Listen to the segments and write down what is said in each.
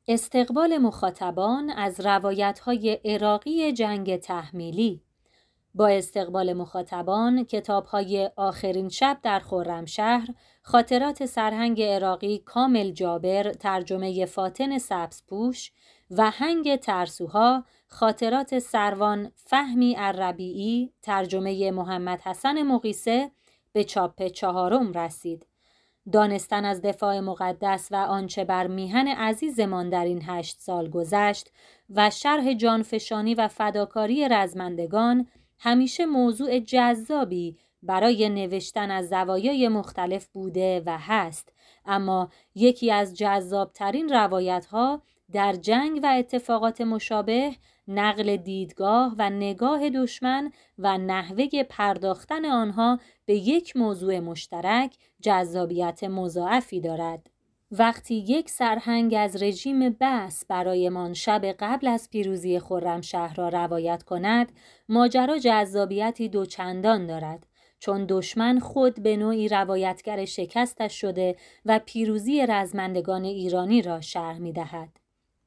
استقبال مخاطبان از روایت‌های عراقی جنگ تحمیلی. با استقبال مخاطبان، کتاب‌های آخرین شب در خرمشهر، خاطرات سرهنگ عراقی کامل جابر ترجمه فاطن سبزپوش و هنگ ترسوها، خاطرات سروان فهمی الربیعی ترجمه محمد حسن مقیسه به چاپ 4 رسید. دانستن از دفاع مقدس و آنچه بر میهن عزیزمان در این 8 سال گذشت و شرح جانفشانی و فداکاری رزمندگان همیشه موضوع جذابی برای نوشتن از زوایای مختلف بوده و هست، اما یکی از جذابترین روایت‌ها در جنگ و اتفاقات مشابه نقل دیدگاه و نگاه دشمن و نحوه پرداختن آنها به یک موضوع مشترک جذابیت مضاعفی دارد. وقتی یک سرهنگ از رژیم بأس برایمان شب قبل از پیروزی خرمشهر را روایت کند، ماجرا جذابیتی دوچندان دارد، چون دشمن خود به نوعی روایتگر شکستش شده و پیروزی رزمندگان ایرانی را شرح می‌دهد.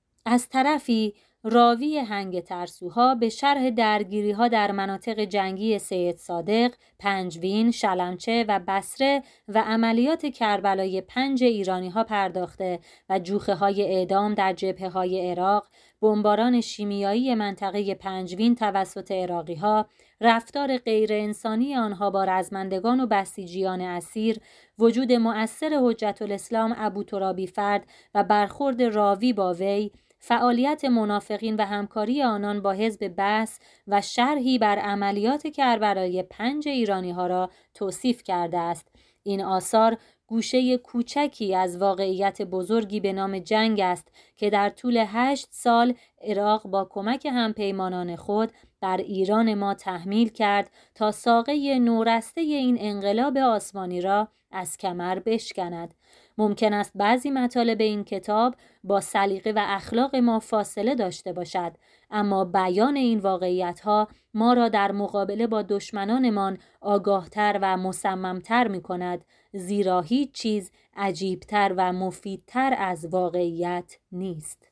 از طرفی راوی هنگ ترسوها به شرح درگیری‌ها در مناطق جنگی سید صادق، پنجوین، شلمچه و بصره و عملیات کربلای 5 ایرانی‌ها پرداخته و جوخه‌های اعدام در جبهه‌های عراق، بمباران شیمیایی منطقه پنجوین توسط عراقی‌ها، رفتار غیر انسانی آنها با رزمندگان و بسیجیان اسیر، وجود مؤثر حجت الاسلام ابوترابی فرد و برخورد راوی با وی، فعالیت منافقین و همکاری آنان با حزب بعث و شرحی بر عملیات کربلای 5 ایرانی‌ها را توصیف کرده است. این آثار گوشه کوچکی از واقعیت بزرگی به نام جنگ است که در طول 8 سال عراق با کمک همپیمانان خود بر ایران ما تحمیل کرد تا ساقه نورسته این انقلاب آسمانی را از کمر بشکند. ممکن است بعضی مطالب این کتاب با سلیقه و اخلاق ما فاصله داشته باشد، اما بیان این واقعیت‌ها ما را در مقابله با دشمنانمان آگاهتر و مصممتر می‌کند، زیرا هیچ چیز عجیبتر و مفیدتر از واقعیت نیست.